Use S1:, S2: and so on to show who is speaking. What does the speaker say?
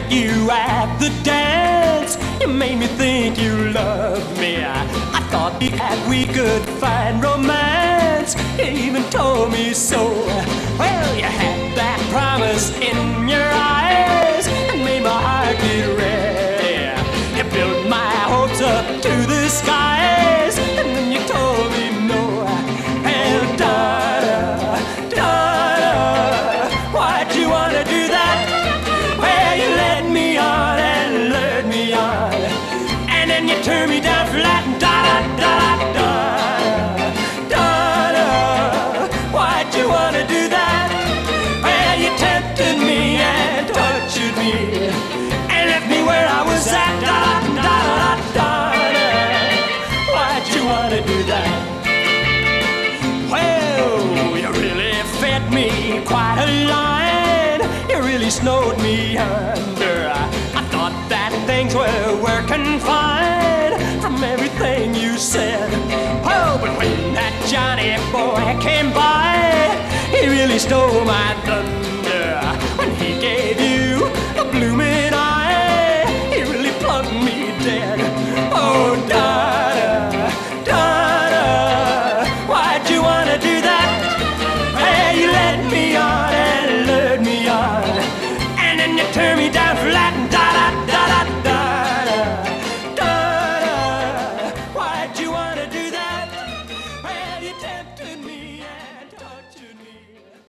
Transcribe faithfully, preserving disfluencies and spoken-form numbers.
S1: met you at the dance. You made me think you loved me. I thought that we could find romance. You even told me so. Well, you had that promise in your eyes and made my heart get ready. You built my hopes up to the skies, and then you told me no. Well, daughter, daughter, why'd you wanna do that? Well, you led me on and lured me on, and then you turned me down flat. Daughter, daughter, daughter, why'd you wanna do that? Well, you tempted me and tortured me and left me where I was at. Daughter, daughter, daughter, why'd you wanna do that? Well, you really fed me quite a line. You really snowed me under. I thought that things were working fine from everything you said. Oh, but when that Johnny boy came by, he really stole my thunder.